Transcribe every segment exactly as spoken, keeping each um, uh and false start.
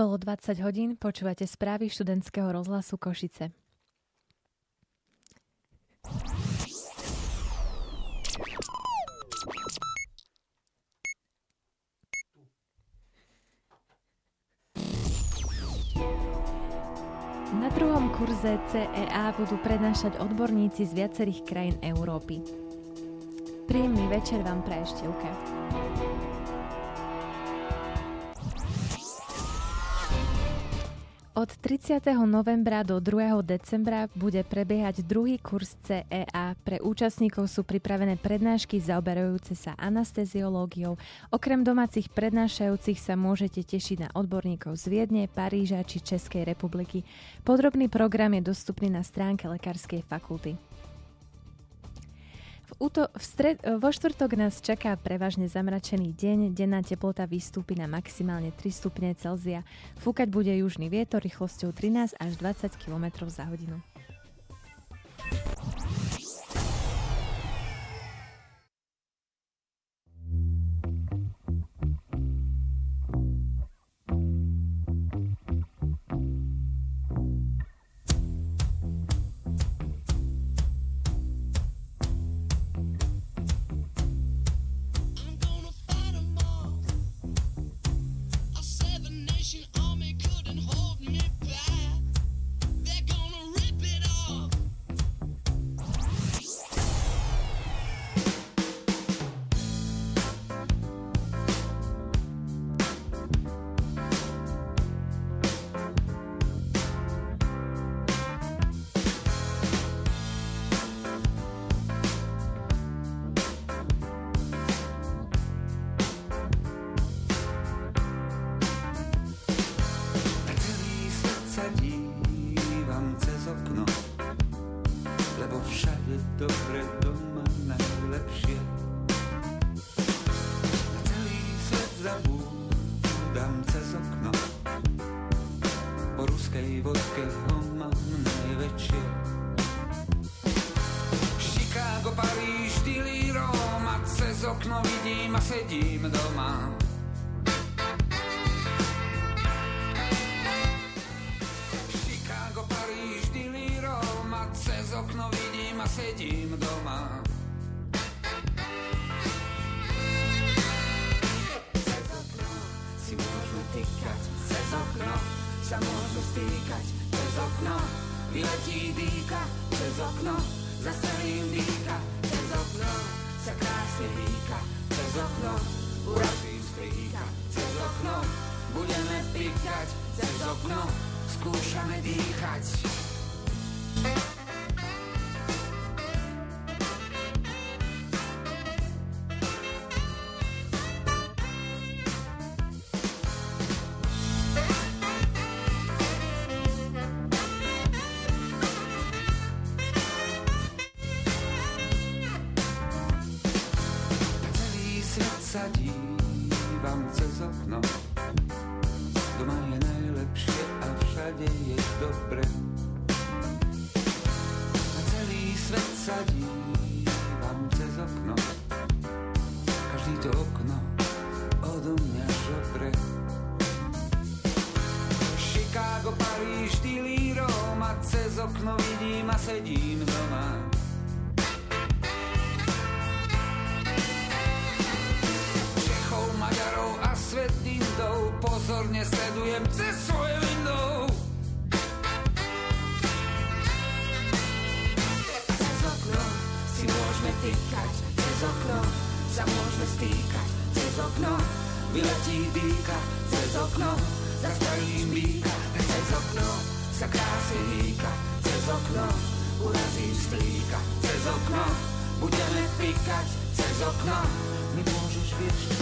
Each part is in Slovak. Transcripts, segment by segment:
Bolo dvadsať hodín, počúvate správy študentského rozhlasu Košice. Na druhom kurze cé é á budú prednášať odborníci z viacerých krajín Európy. Príjemný večer vám praje Števka. Od tridsiateho novembra do druhého decembra bude prebiehať druhý kurz cé é á. Pre účastníkov sú pripravené prednášky zaoberajúce sa anesteziológiou. Okrem domácich prednášajúcich sa môžete tešiť na odborníkov z Viedne, Paríža či Českej republiky. Podrobný program je dostupný na stránke Lekárskej fakulty. V úto, v stred, vo štvrtok nás čaká prevažne zamračený deň. Denná teplota vystúpi na maximálne tri stupne Celzia. Fúkať bude južný vietor rýchlosťou trinásť až dvadsať kilometrov za hodinu. Sa dívam cez okno, doma je najlepšie a všade je dobre. A celý svet sa dívam cez okno, každý to okno odo mňa žobre. Chicago, Paríž, Dili, Roma, cez okno vidím a sedím doma. Maďarov a svet Indov pozorne sledujem cez svoje window. Cez okno si môžeme týkať, cez okno sa môžeme stýkať, cez okno vyletí dýka, cez okno zastavím býka, cez okno sa krásne hýka, cez okno urazím strýka, cez okno budeme pikať, cez okno mi môžeš viesť.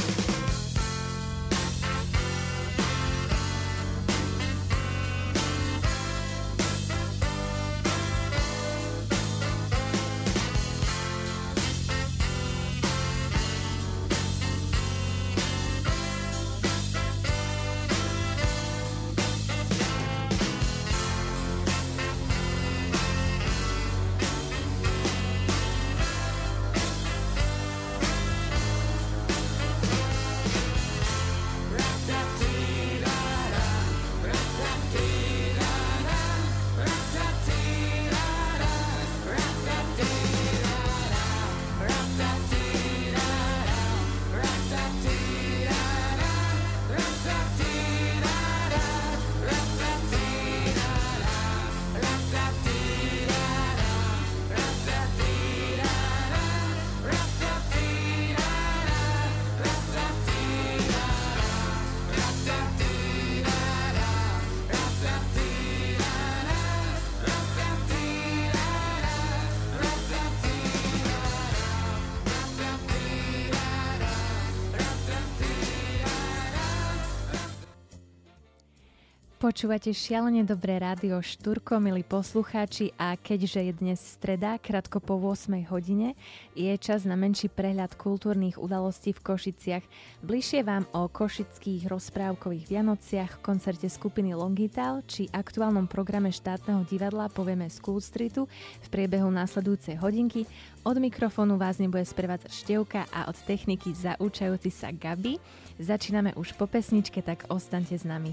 Počúvate šialene dobré rádio Štúrko, milí poslucháči, a keďže je dnes streda, krátko po ôsmej hodine, je čas na menší prehľad kultúrnych udalostí v Košiciach. Bližšie vám o košických rozprávkových Vianociach, koncerte skupiny Longital či aktuálnom programe štátneho divadla povieme z Cool Streetu v priebehu následujúcej hodinky. Od mikrofónu vás nebude sprevádzať Števka a od techniky zaúčajúci sa Gabi. Začíname už po pesničke, tak ostaňte s nami.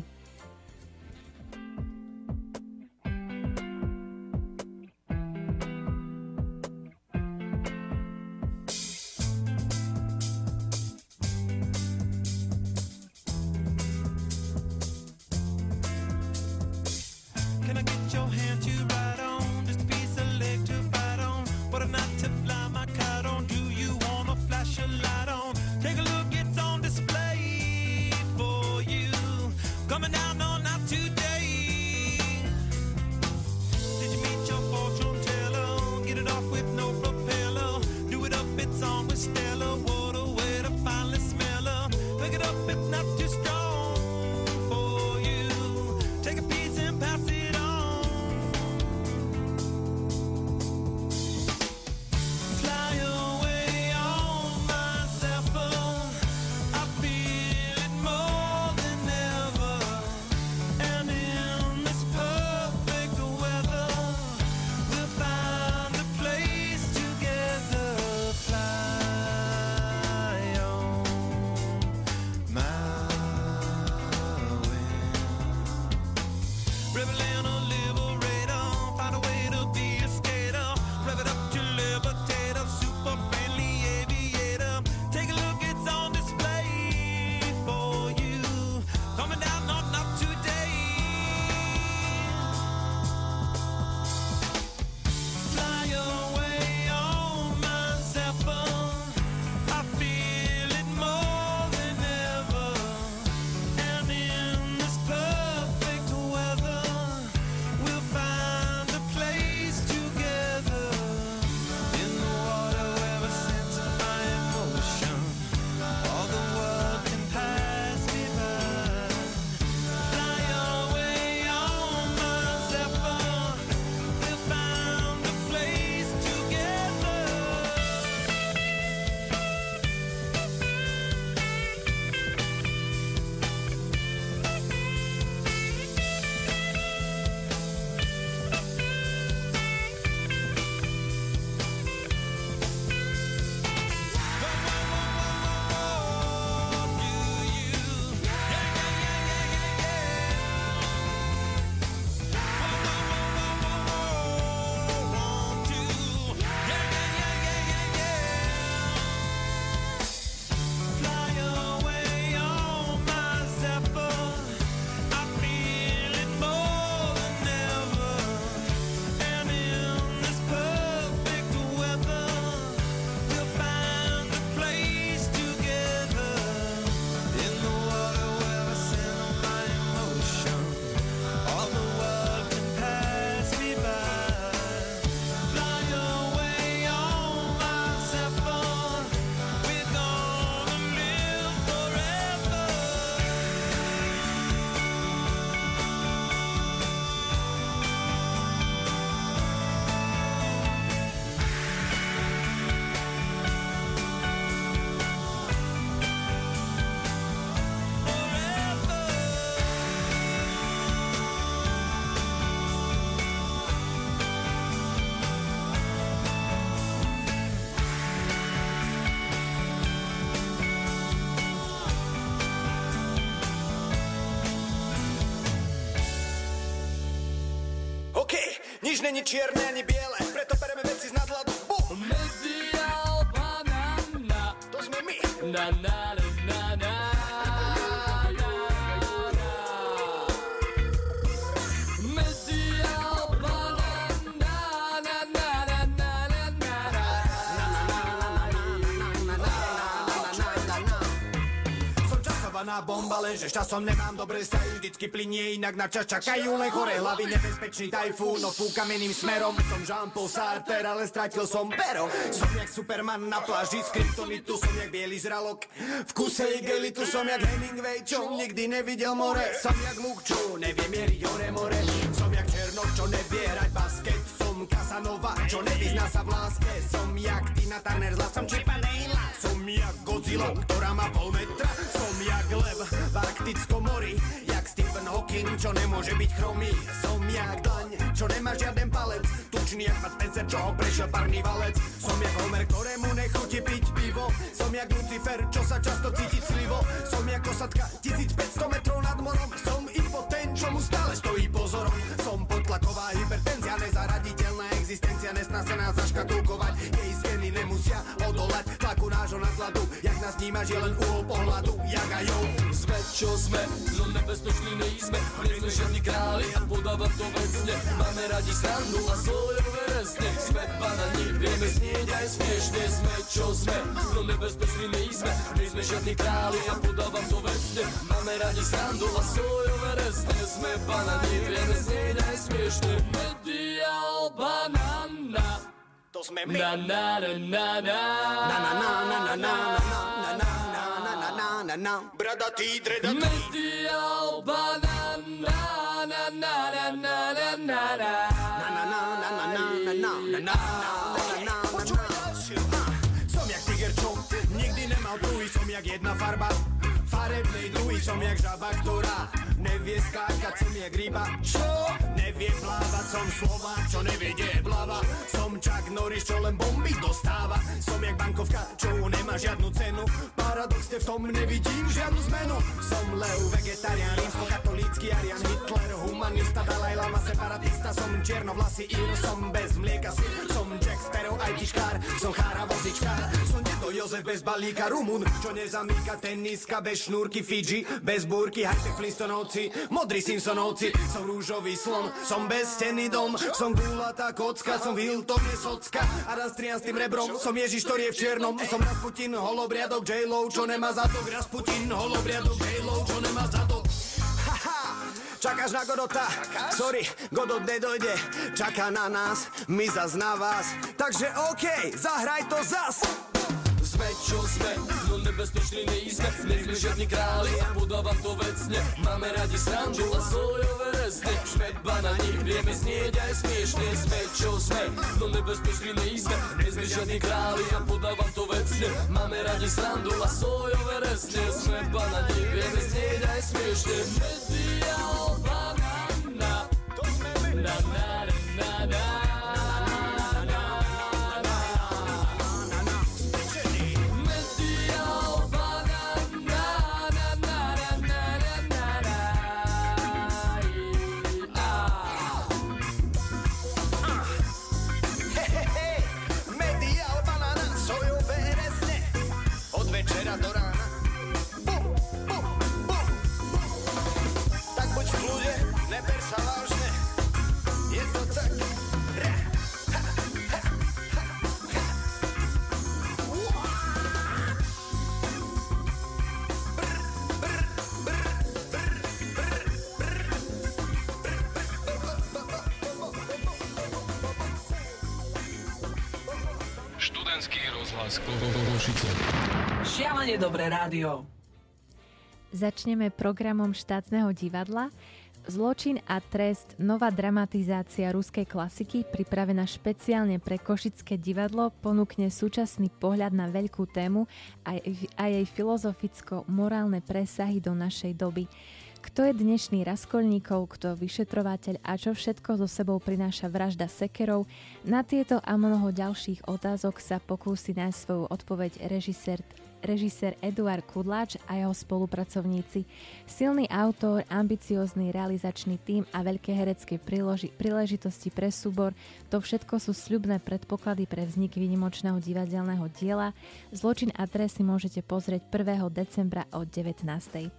Nič není čierne ani biele, preto bereme veci z nadhľadu. Bum! Medial banana. To sme my. Na na na na na. plánovaná bomba, lenže časom nemám dobré vzťahy, vždycky plinie inak na čas čakajú len chore hlavy, nebezpečný tajfún, no fúkam iným smerom. Som Jean-Paul Sartre, ale stratil som pero. Som jak Superman na pláži z kryptonitu, som jak biely žralok v kuse igelitu, som jak Hemingway, čo nikdy nevidel more. Som jak Luke, čo nevie mieriť hore more. Som jak Černok, čo nevie hrať basket. Som Casanova, čo nevyzná sa v láske. Som jak Tina Turner, zla som Chipa Dale. Som jak Godzilla, ktorá má pol metra. Som jak lev v Arktickom mori, jak Stephen Hawking, čo nemôže byť chromý. Som jak dlaň, čo nemá žiaden palec. Tučný jak Bud Spencer, čo ho prešiel parný valec. Som jak Homer, ktorému nechutí piť pivo. Som jak Lucifer, čo sa často cíti clivo. Som jak kosatka tisícpäťsto metrov nad morom. Som impotent, čo mu stále stojí pozorom. Som podtlaková hypertenzia, nezaraditeľná existencia, nesnásená zaškatulkovať. Jej skeny nemusia odolať tlaku nášho nadhľadu. Jak nás vnímaš, je len uhol pohľadu. Jak a jo. Sme, čo sme, no nebezpeční nejsme. Nie sme žiadni králi a podávam to vecne. Máme radi srandu a sojové resne. Sme banani, vieme znieť aj smiešne. Sme, čo sme, no nebezpeční nejsme. Nie sme žiadni králi a podávam to vecne. Máme radi srandu a sojové resne. Sme banani, vieme znieť aj smiešne. Medial banana. To sme my. Na na na na na Na na na na na na na na na na na na na. Bradatý, dredatý. Medial banana. Na na na na na na na na. Na na na na na na na na na na na. Počuj ďalšiu. Som jak tiger, čo nikdy nemal druhý. Som jak jedna farba farebnej druhy. Som jak žaba, ktorá nevie skákať. Som jak ryba, čo nevie plávať. Som Slovák, čo nevie, kde je plava. Som Chuck Norris, čo len bomby dostáva. Som jak bankovka, čo nemá žiadnu cenu. Paradoxne v tom nevidím žiadnu zmenu. Som Leo, vegetarián, rímsko-katolícky Arian, Hitler, humanista, Dalaj Lama, separatista. Som čiernovlasý Ír, som bez mlieka syr. Som Jack Sparrow, ajtičkár, som chára vozičkár. Som dedo Jozef bez balíka, Rumun, čo nezamýka teniska, bez šnúrky Fidži, bez búrky, high-tech Flintstonovci, modrí Simpsonovci. Som rúžový slon, som bez steny dom, som gulatá kocka, som Hilton je socka a Rastrian s tým rebrom. Som Ježiš, ktorý je v čiernom, som Rasputin, holobriadok J-Lo, čo nemá zadok. Rasputin, holobriadok J-Lo, čo nemá zadok. Haha, čakáš na Godota? Sorry, Godot nedojde, čaká na nás, my zas na vás. Takže okej, okay, zahraj to zas. Sme, čo sme, no nebezpeční nejsme. Nie sme žiadni králi a podávam to vecne. Máme radi srandu a sojové resne. Sme banani, vieme znieť aj smiešne. Sme, čo sme, no nebezpeční nejsme. Nie sme žiadni králi a podávam to vecne. Máme radi srandu a sojové resne. Sme banani, vieme znieť aj smiešne. Medial banana. To sme my. Na na na na na. Do rána. Bum, bum, bum. Tak buď v kľude, neber sa vážne. Je to tak. Ra, ha, ha, ha, ha. Brr, brr, brr, brr, brr, brr. Študentský rozhlas Košice. Šialene dobré rádio. Začneme programom štátneho divadla. Zločin a trest, nová dramatizácia ruskej klasiky, pripravená špeciálne pre Košické divadlo, ponúkne súčasný pohľad na veľkú tému a jej filozoficko-morálne presahy do našej doby. Kto je dnešný Raskolníkov, kto vyšetrovateľ a čo všetko so sebou prináša vražda sekerov? Na tieto a mnoho ďalších otázok sa pokúsi nájsť svoju odpoveď režisér režisér Eduard Kudláč a jeho spolupracovníci. Silný autor, ambiciózny realizačný tím a veľké herecké príloži, príležitosti pre súbor, to všetko sú sľubné predpoklady pre vznik výnimočného divadelného diela. Zločin a trest si môžete pozrieť prvého decembra od devätnástej.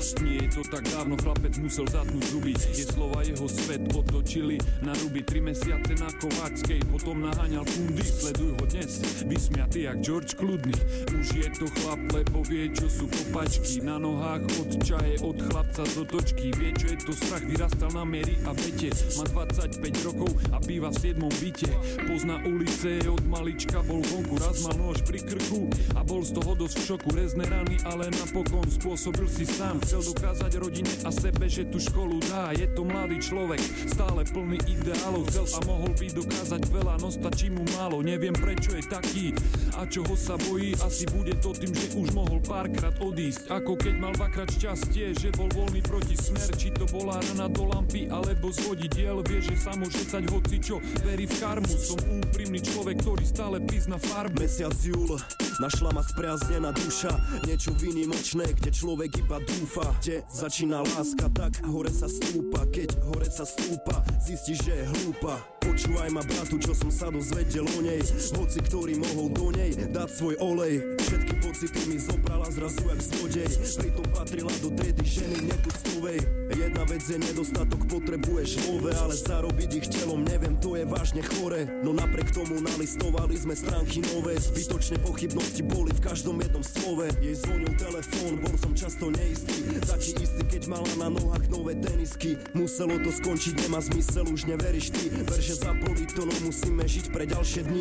Nie je to tak dávno, chlapec musel zatnúť zuby. Je slova jeho svet otočili na ruby. Tri mesiace na Kováckej, potom naháňal kundy. Sleduj ho dnes, vysmiatý jak George Kludný. Už je to chlap, lebo vie, čo sú kopačky. Na nohách od čaje, od chlapca z otočky. Vie, čo je to strach, vyrastal na miery a bete. Má dvadsaťpäť rokov a býva v siedmom byte. Pozná ulice, od malička bol vonku. Raz mal nož pri krku a bol z toho dosť v šoku. Rezné rany, ale napokon spôsobil si sám. Chcel dokázať rodine a sebe, že tu školu dá. Je to mladý človek, stále plný ideálov. Chcel a mohol by dokázať veľa, no stačí mu málo. Neviem prečo je taký a čoho sa bojí. Asi bude to tým, že už mohol párkrát odísť. Ako keď mal dvakrát šťastie, že bol voľný proti smer. Či to bola rana do lampy, alebo zvodidiel. Vie, že sa môže stať hocičo, verí v karmu. Som úprimný človek, ktorý stále prizná farbu. Mesiac júl, našla ma spriaznená duša. Niečo výnimočné, kde človek iba dúfa. Kde začína láska, tak hore sa stúpa. Keď hore sa stúpa, zistíš, že je hlúpa. Počúvaj ma, bratu, čo som sa dozvedel o nej. Hoci ktorý mohol do nej dať svoj olej. Všetky pocity mi zobrala zrazu jak zlodej. Pritom patrila do triedy ženy nepustovej. Jedna vec je nedostatok, potrebuješ nové, ale zarobiť ich telom, neviem, to je vážne chore. No napriek tomu nalistovali sme stránky nové. Zbytočne pochybnosti boli v každom jednom slove. Jej zvonil telefón, bol som často neistý. Taký istý, keď mala na nohách nové tenisky. Muselo to skončiť, nemá zmysel, už neveríš ty. Ver, že za politónom musíme žiť pre ďalšie dni.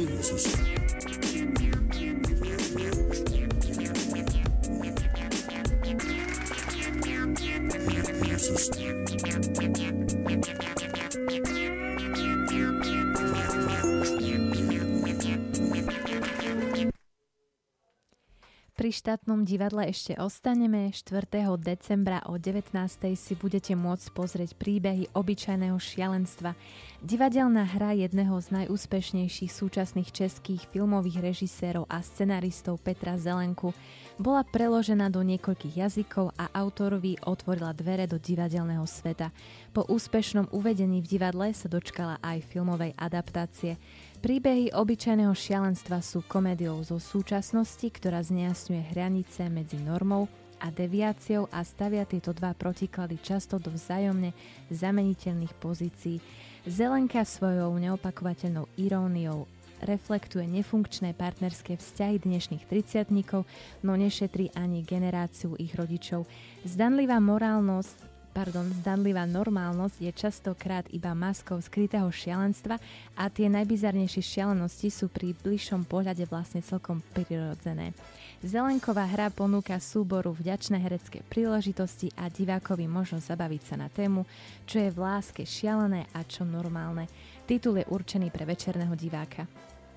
Pri štátnom divadle ešte ostaneme. štvrtého decembra o devätnástej si budete môcť pozrieť príbehy obyčajného šialenstva. Divadelná hra jedného z najúspešnejších súčasných českých filmových režisérov a scenaristov Petra Zelenku bola preložená do niekoľkých jazykov a autorovi otvorila dvere do divadelného sveta. Po úspešnom uvedení v divadle sa dočkala aj filmovej adaptácie. Príbehy obyčajného šialenstva sú komédiou zo súčasnosti, ktorá znejasňuje hranice medzi normou a deviáciou a stavia tieto dva protiklady často do vzájomne zameniteľných pozícií. Zelenka svojou neopakovateľnou iróniou reflektuje nefunkčné partnerské vzťahy dnešných tridsiatnikov, no nešetrí ani generáciu ich rodičov. Zdanlivá morálnosť Pardon, zdanlivá normálnosť je častokrát iba maskou skrytého šialenstva a tie najbizarnejšie šialenosti sú pri bližšom pohľade vlastne celkom prirodzené. Zelenková hra ponúka súboru vďačné herecké príležitosti a divákovi možnosť zabaviť sa na tému, čo je v láske šialené a čo normálne. Titul je určený pre večerného diváka.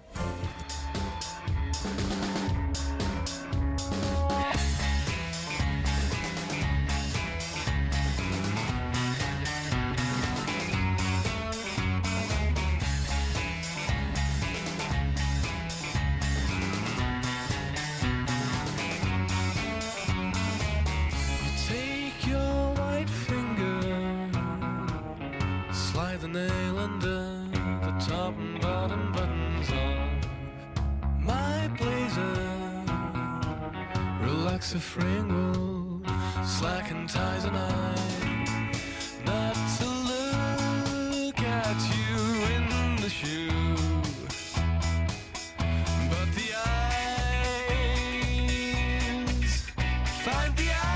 Nail under the top and bottom buttons off my blazer. Relax the fringle, slacken ties, and I not to look at you in the shoe, but the eyes find the eyes.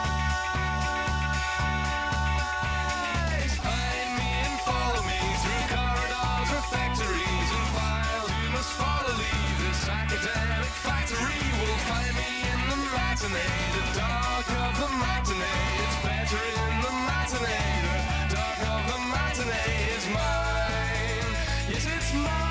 The dark of the matinee, it's better in the matinee. The dark of the matinee is mine. Yes, it's mine.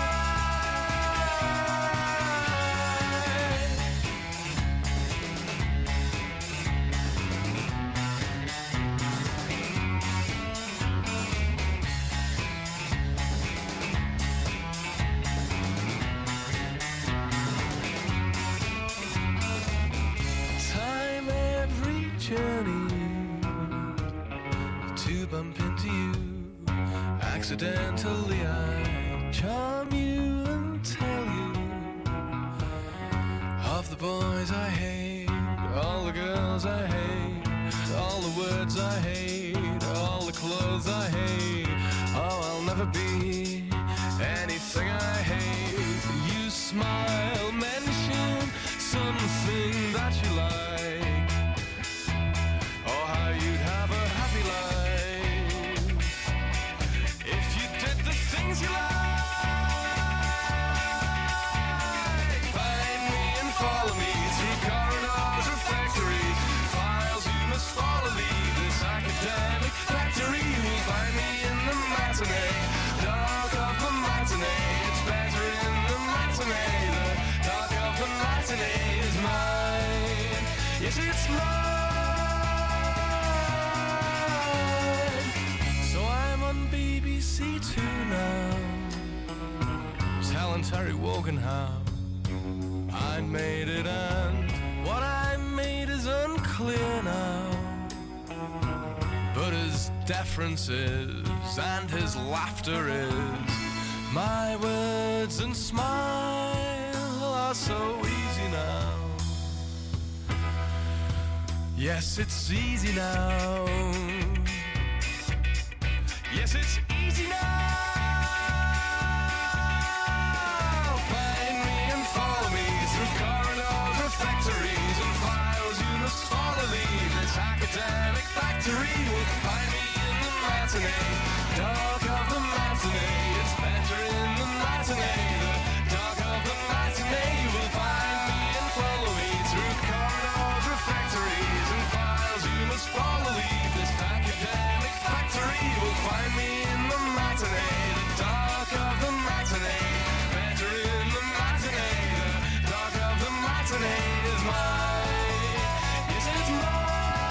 To bump into you accidentally, I charm you and tell you of the boys I hate, all the girls I hate, Yes, it's mine. So I'm on B B C Two now, telling Terry Wogan how I made it, and what I made is unclear now. But his deference is, and his laughter is, my words and smile are so easy now. Yes, it's easy now. Yes, it's easy now. Find me and follow me through corridors of factories and files. You must follow leave this academic factory. Will find me in the matinee, dark of the matinee. It's better in the matinee, the dark of the matinee. You will find me and follow me through corridors of factories and files. You must follow leave this academic factory. You will find me in the matinee, the dark of the matinee. Better in the matinee, the dark of the matinee is mine. Yes, it's mine.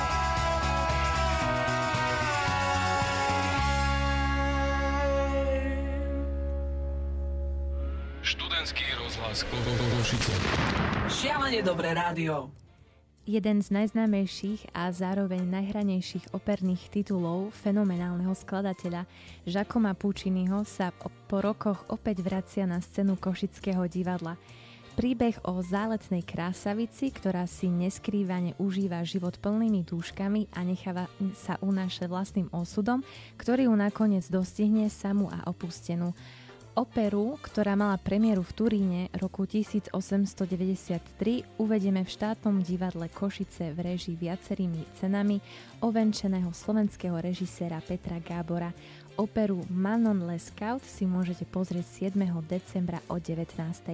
Študentský rozhlas Košice. Šialene dobré rádio. Jeden z najznámejších a zároveň najhranejších operných titulov fenomenálneho skladateľa Giacoma Pucciniho sa po rokoch opäť vracia na scénu Košického divadla. Príbeh o záletnej krásavici, ktorá si neskrývane užíva život plnými dúškami a necháva sa unášať vlastným osudom, ktorý ju nakoniec dostihne samú a opustenú. Operu, ktorá mala premiéru v Turíne roku tisícosemstodeväťdesiattri, uvedieme v štátnom divadle Košice v réžii viacerými cenami ovenčeného slovenského režiséra Petra Gábora. Operu Manon Lescaut si môžete pozrieť siedmeho decembra o devätnástej.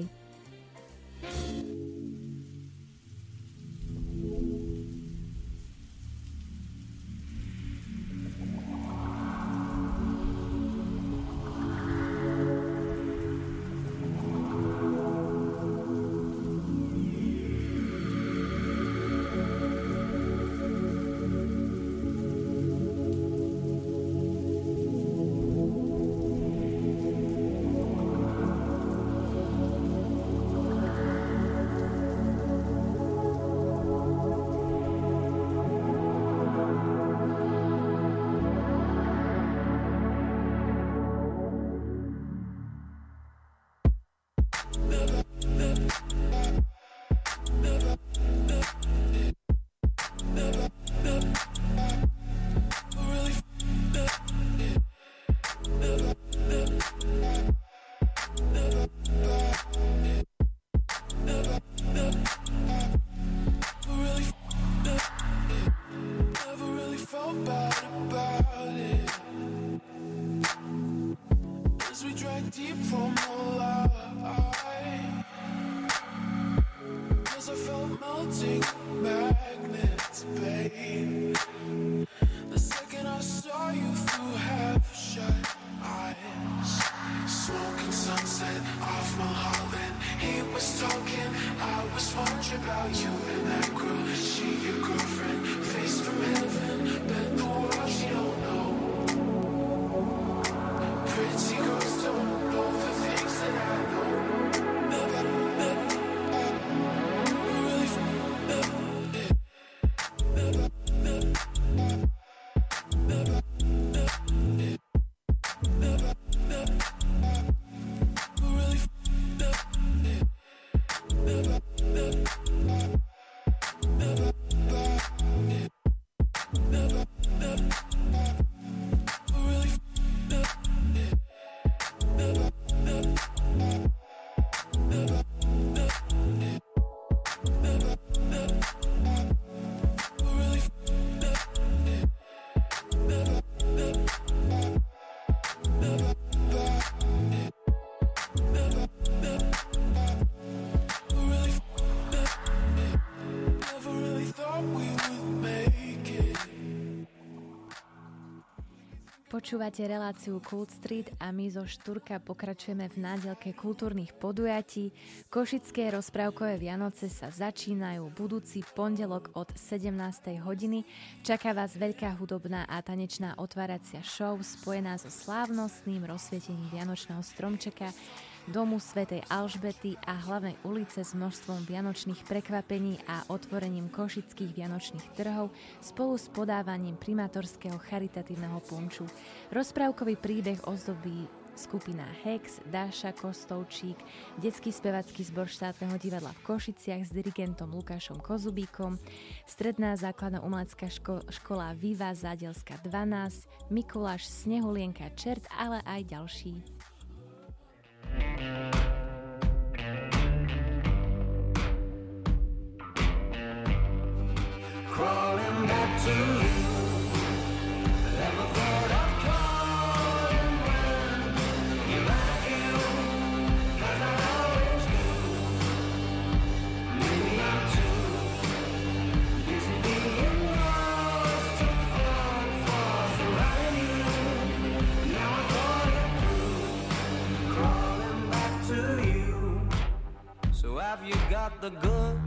Počúvate reláciu Kult Street a my zo Štúrka pokračujeme v nádielke kultúrnych podujatí. Košické rozprávkové Vianoce sa začínajú budúci pondelok od sedemnástej hodiny. Čaká vás veľká hudobná a tanečná otváracia show spojená so slávnostným rozsvietením vianočného stromčeka, domu svätej Alžbety a hlavnej ulice s množstvom vianočných prekvapení a otvorením košických vianočných trhov spolu s podávaním primátorského charitatívneho punču. Rozprávkový príbeh ozdobí skupina Hex, Dáša Kostovčík, detský spevacký zbor štátneho divadla v Košiciach s dirigentom Lukášom Kozubíkom, stredná základná umelecká ško- škola Viva Zádielska dvanásť, Mikuláš, Snehulienka, Čert, ale aj ďalší. Crawling back to you. Never thought of calling when you left you, 'cause I always do. Maybe I'm too busy being lost to fall for somebody new. Now I thought it through. Crawling back to you. So have you got the goods?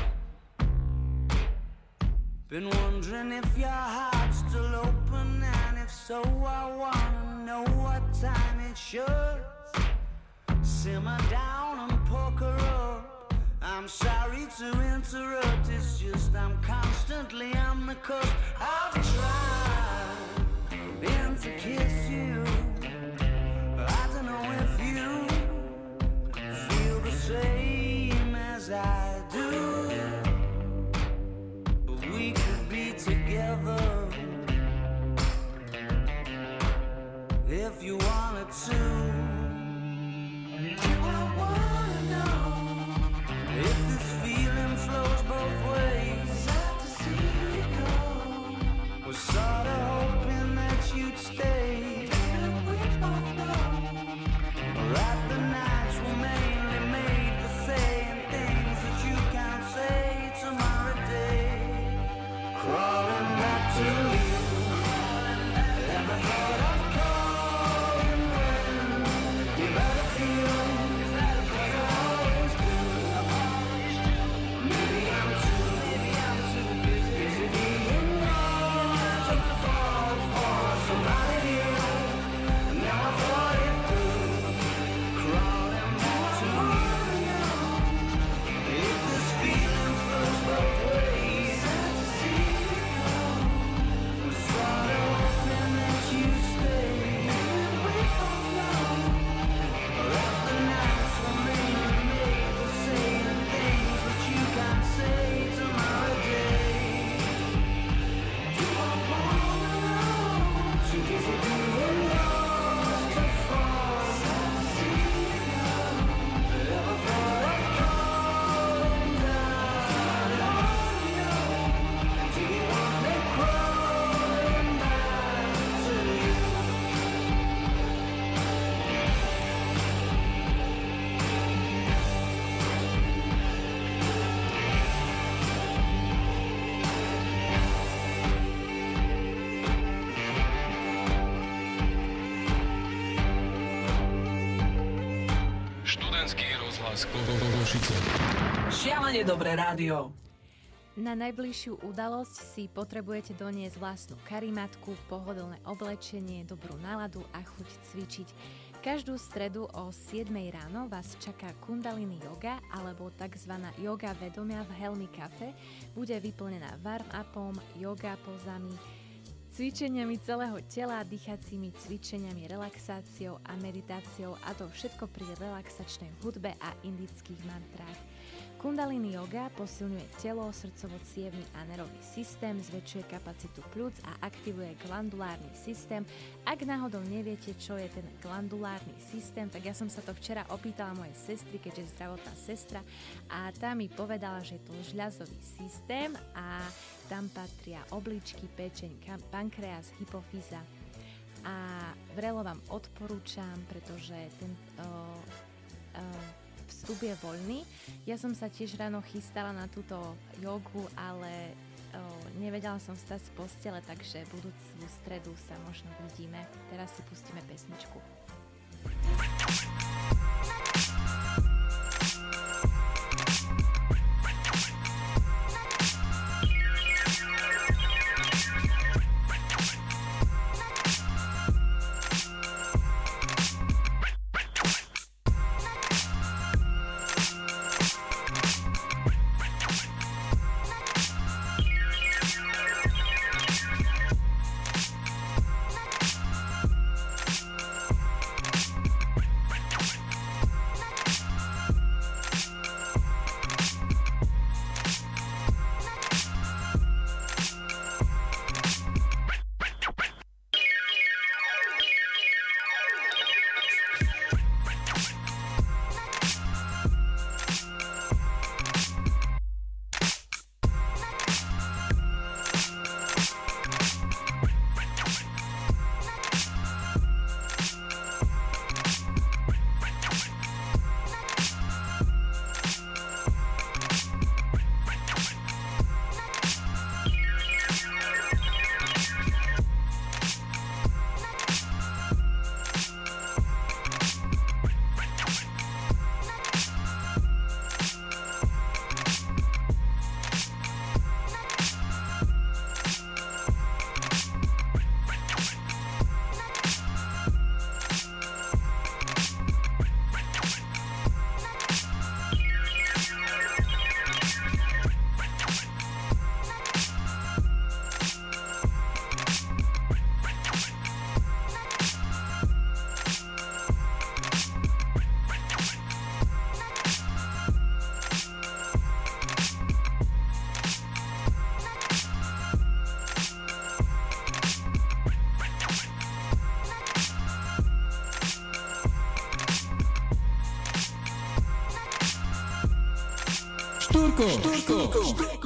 Been wondering if your heart's still open, and if so, I wanna know what time it should. Simmer down and poker up. I'm sorry to interrupt, it's just I'm constantly on the cusp. I've tried been to kiss you. I don't know if you feel the same as I do. We could be together if you wanted to. Do I wanna know if this feeling flows both ways? Sad to see you go. Was sorta hoping that you'd stay. And we both know that the nights were mainly made for saying things that you can't say tomorrow day. Crawling back to you. Never thought of calling when you better feel. Cause I always do. Maybe I'm too, maybe I'm too busy, busy being lost to fall for somebody new. Now I thought it through. Crawling back to you. If this feeling flows both ways. Šialene dobré rádio. Na najbližšiu udalosť si potrebujete doniesť vlastnú karimatku, pohodlné oblečenie, dobrú náladu a chuť cvičiť. Každú stredu o siedmej ráno vás čaká Kundalini yoga alebo tzv. Yoga vedomia v Helmy Cafe. Bude vyplnená warm-upom, yoga pozami, cvičeniami celého tela, dýchacími cvičeniami, relaxáciou a meditáciou, a to všetko pri relaxačnej hudbe a indických mantrách. Kundalini yoga posilňuje telo, srdcovo-cievny a nervový systém, zväčšuje kapacitu pľúc a aktivuje glandulárny systém. Ak náhodou neviete, čo je ten glandulárny systém, tak ja som sa to včera opýtala mojej sestry, keďže je zdravotná sestra, a tá mi povedala, že je to žľazový systém a tam patria obličky, pečeň, pankreas, hypofýza. A vrelo vám odporúčam, pretože ten uh, uh, vstup je voľný. Ja som sa tiež ráno chystala na túto jogu, ale o, nevedela som vstať z postele, takže budúcu stredu sa možno vidíme. Teraz si pustíme pesničku. Štúrko, štúrko, štúrko.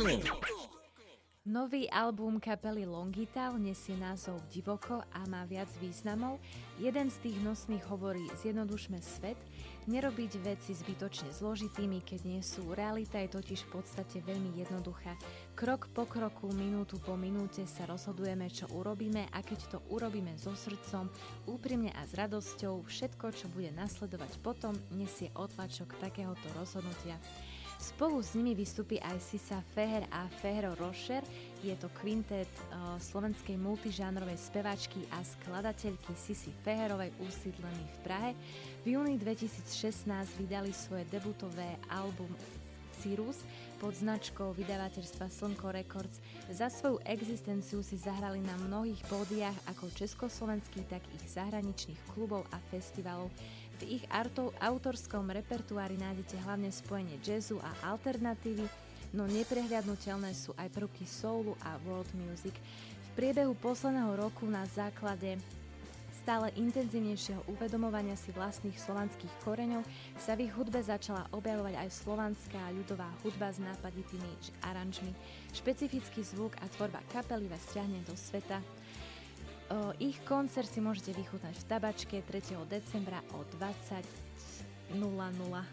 Nový album kapely Longital nesie názov Divoko a má viac významov. Jeden z tých nosných hovorí: zjednodušme svet, nerobiť veci zbytočne zložitými, keď nie sú. Realita je totiž v podstate veľmi jednoduchá. Krok po kroku, minútu po minúte sa rozhodujeme, čo urobíme, a keď to urobíme so srdcom, úprimne a s radosťou, všetko, čo bude nasledovať potom, nesie otlačok takéhoto rozhodnutia. Spolu s nimi vystupí aj Sisa Feher a Fehro Rocher. Je to kvintet uh, slovenskej multižánrovej speváčky a skladateľky Sisy Feherovej usídlený v Prahe. V júni dvetisícšestnásť vydali svoje debutové album Cirrus pod značkou vydavateľstva Slnko Records. Za svoju existenciu si zahrali na mnohých pódiách ako československých, tak ich zahraničných klubov a festivalov. V ich arto- autorskom repertoári nájdete hlavne spojenie jazzu a alternatívy, no neprehliadnutelné sú aj prvky soulu a world music. V priebehu posledného roku na základe stále intenzívnejšieho uvedomovania si vlastných slovanských koreňov sa v ich hudbe začala objavovať aj slovanská ľudová hudba s nápaditými aranžmi. Špecifický zvuk a tvorba kapely vás ťahne do sveta. O, ich koncert si môžete vychutnať v Tabačke tretieho decembra o dvadsať nula nula.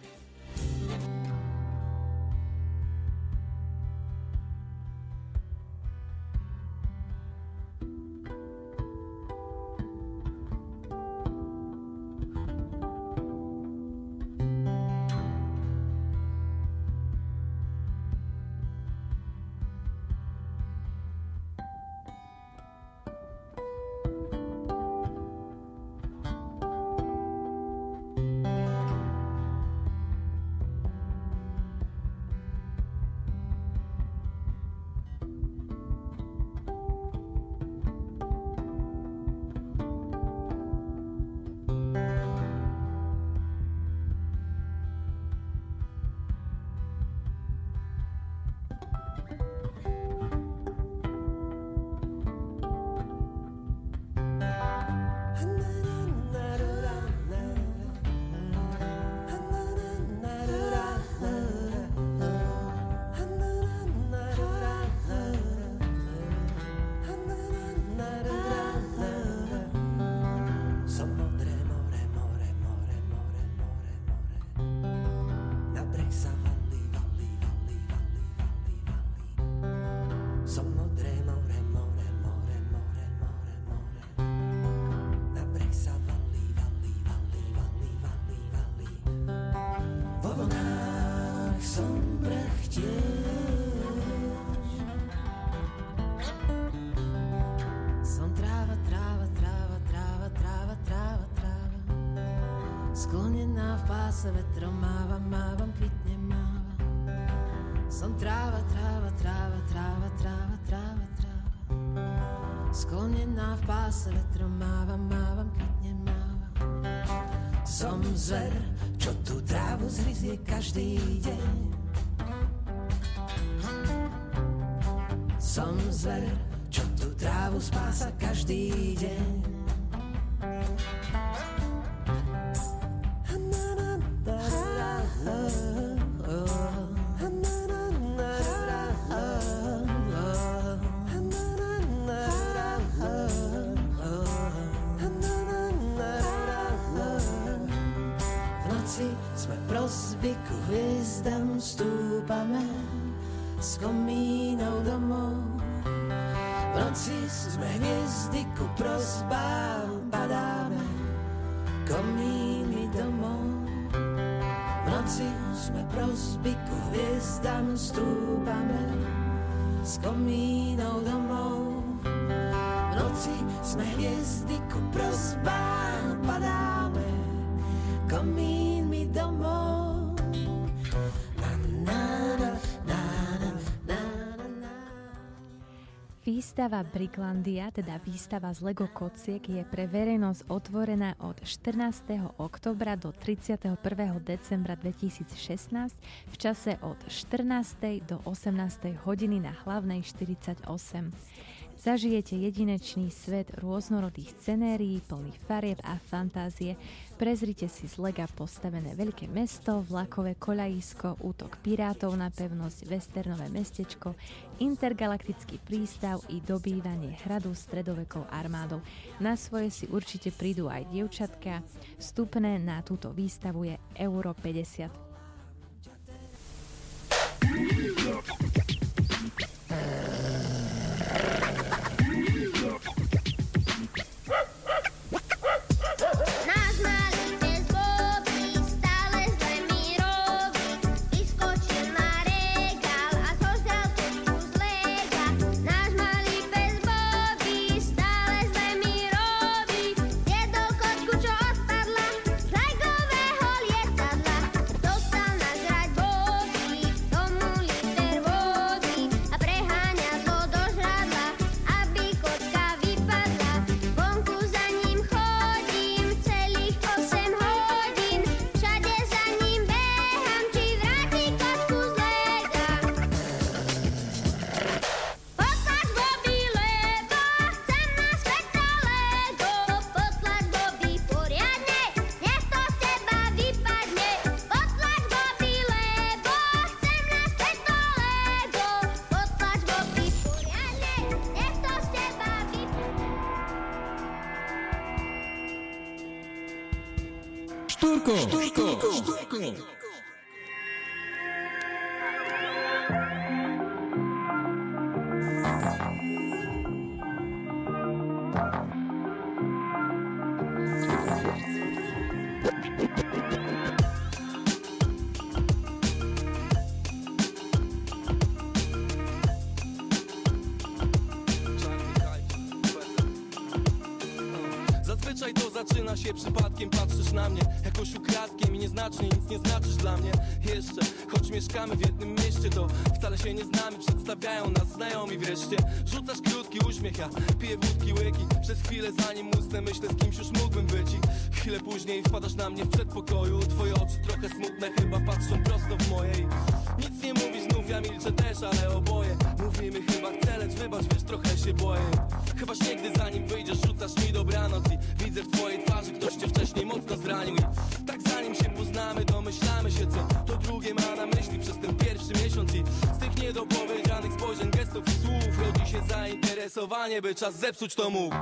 páse vetrom mávam, mávam, kvitne mávam. Som tráva, tráva, tráva, tráva, tráva, tráva, tráva. Sklonená v páse vetrom mávam, mávam, kvitne mávam. Som zver, čo tú trávu zhryzie každý deň. Som zver, čo tú trávu spása každý deň. Ku hviezdam stúpame s komínou domov. V noci sme hviezdy ku prosbám padáme komíny domov. V noci sme prosby ku hviezdam stúpame s komínou domov. V noci sme hviezdy ku prosbám padáme komínmi domov. Výstava Briglandia, teda výstava z Lego kociek, je pre verejnosť otvorená od štrnásteho októbra do tridsiateho prvého decembra dvetisícšestnásť v čase od štrnástej do osemnástej hodiny na Hlavnej štyridsaťosem. Zažijete jedinečný svet rôznorodých scenérií, plných farieb a fantázie. Prezrite si z Lega postavené veľké mesto, vlakové koľajisko, útok pirátov na pevnosť, westernové mestečko, intergalaktický prístav i dobývanie hradu stredovekou armádou. Na svoje si určite prídu aj dievčatka. Vstupné na túto výstavu je euro päťdesiat. Štúrko, Štúrko, Štúrko. Zazwyczaj to zaczyna się przypadkiem, patrzysz na mnie jakoś ukradkiem i nieznacznie, nic nie znaczysz dla mnie. Jeszcze, choć mieszkamy w jednym mieście, to wcale się nie znamy, przedstawiają nas znajomi wreszcie. Rzucasz krótki uśmiech, ja piję wódki łyki. Przez chwilę zanim usnę, myślę, z kimś już mógłbym być i chwilę później wpadasz na mnie w przedpokoju. Twoje oczy trochę smutne, chyba patrzą prosto w mojej. Nic nie mówisz, znów ja milczę też, ale oboje mówimy chyba chcę, lecz wybacz, wiesz, trochę się boję. Chyba nigdy zanim wyjdziesz, rzucasz mi dobranoc i widzę w twojej twarzy, ktoś cię wcześniej mocno zranił. I tak zanim się poznamy, domyślamy się, co to drugie ma na myśli przez ten pierwszy miesiąc. I z tych niedopowiedzianych spojrzeń, gestów i słów rodzi się zainteresowanie, by czas zepsuć to mógł.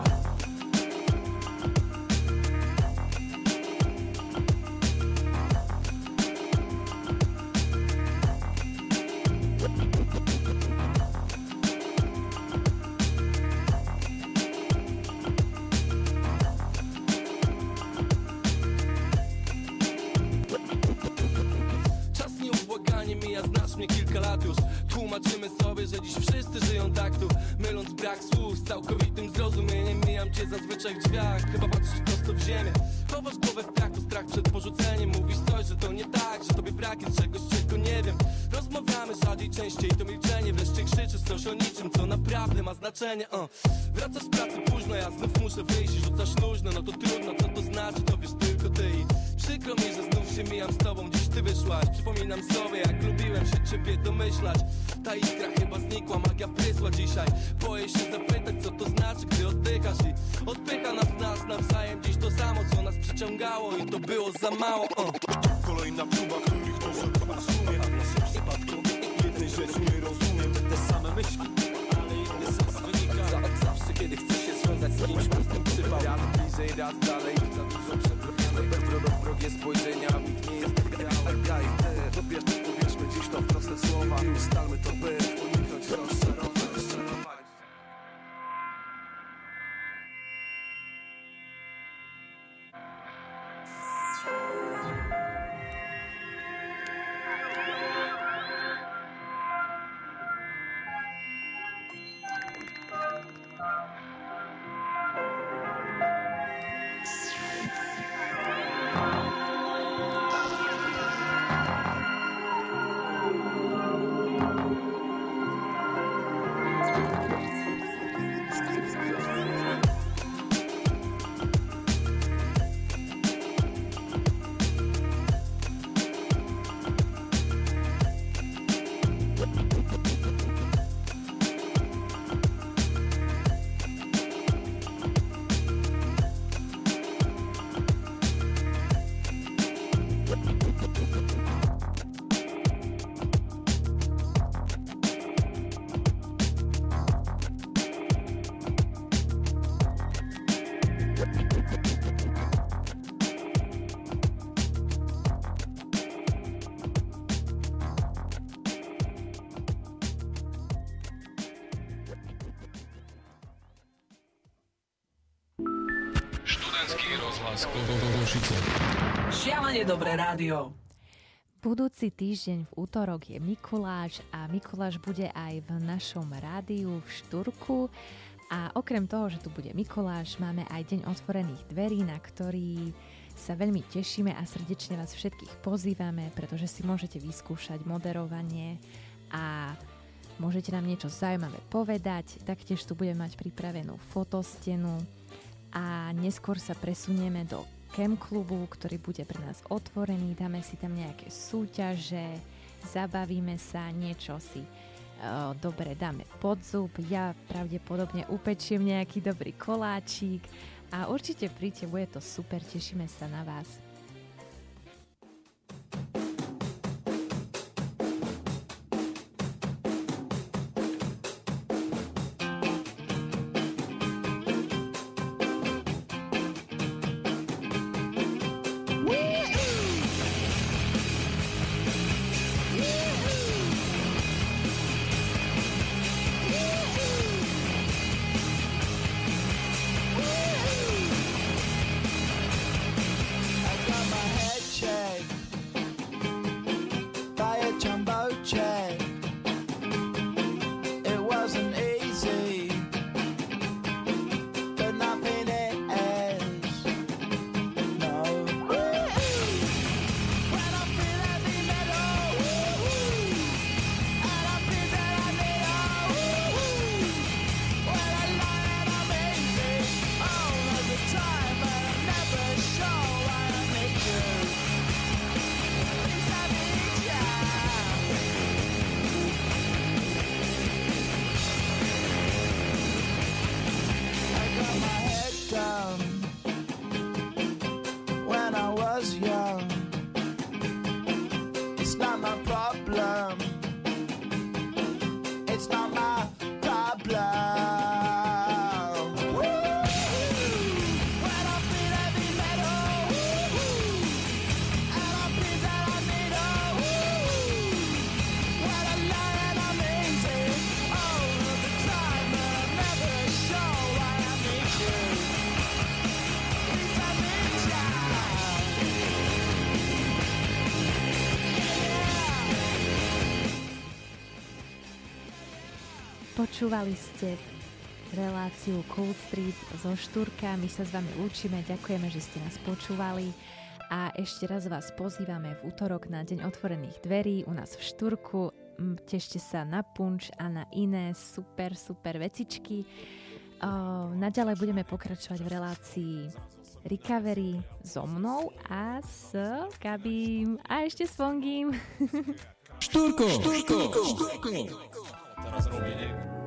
Tłumaczymy sobie, że dziś wszyscy żyją tak tu, myląc brak słów z całkowitym zrozumieniem. Mijam cię zazwyczaj w drzwiach, chyba patrzysz prosto w ziemię. Chowasz głowę w piach, to strach przed porzuceniem. Mówisz coś, że to nie tak, że tobie brak jest czegoś, czego nie wiem. Rozmawiamy rzadziej, częściej, to milczenie. Wreszcie krzyczysz coś o niczym, co naprawdę ma znaczenie. uh. Wracasz z pracy późno, ja znów muszę wyjść i rzucasz luźno. No to trudno, co to znaczy, to wiesz tylko ty. I przykro mi, że znów się mijam z tobą, dziś ty wyszłaś. Przypominam sobie, jak lubiłem się ciebie domyślać. Ta iskra chyba znikła, magia prysła dzisiaj. Boję się zapytać, co to znaczy, gdy oddychasz. I odpycha nas nas nawzajem dziś to samo, co nas przyciągało i to było za mało. uh. Kolejna próba, których to zrozumie. A w naszym przypadku jednej rzeczy nie rozumiem. Te same myśli, ale inny sens wynika. Zawsze kiedy chcesz się związać z kimś, pustem przypał. Raz bliżej, raz dalej, za dużo przebrane. Wrogie spojrzenia, nikt nie jest idealny. Ja i ty, pobierzmy dziś to w proste słowa i ustalmy to, by uniknąć rozczarowań. Šialene dobré rádio. Budúci týždeň v útorok je Mikuláš a Mikuláš bude aj v našom rádiu v Štúrku. A okrem toho, že tu bude Mikuláš, máme aj deň otvorených dverí, na ktorý sa veľmi tešíme a srdečne vás všetkých pozývame, pretože si môžete vyskúšať moderovanie a môžete nám niečo zaujímavé povedať. Taktiež tu budeme mať pripravenú fotostenu a neskôr sa presunieme do Camp klubu, ktorý bude pre nás otvorený, dáme si tam nejaké súťaže, zabavíme sa, niečo si uh, dobre dáme pod zub, ja pravdepodobne upečiem nejaký dobrý koláčik a určite príďte, bude to super, tešíme sa na vás. I Počúvali ste reláciu Cold Street zo Štúrka. My sa s vami lúčime, ďakujeme, že ste nás počúvali a ešte raz vás pozývame v útorok na Deň otvorených dverí u nás v Štúrku. Tešte sa na punč a na iné super, super vecičky. Uh, naďalej budeme pokračovať v relácii Recovery so mnou a s Gabím a ešte s Fongím. Štúrko! Štúrko! Štúrko! Teraz robí niekto.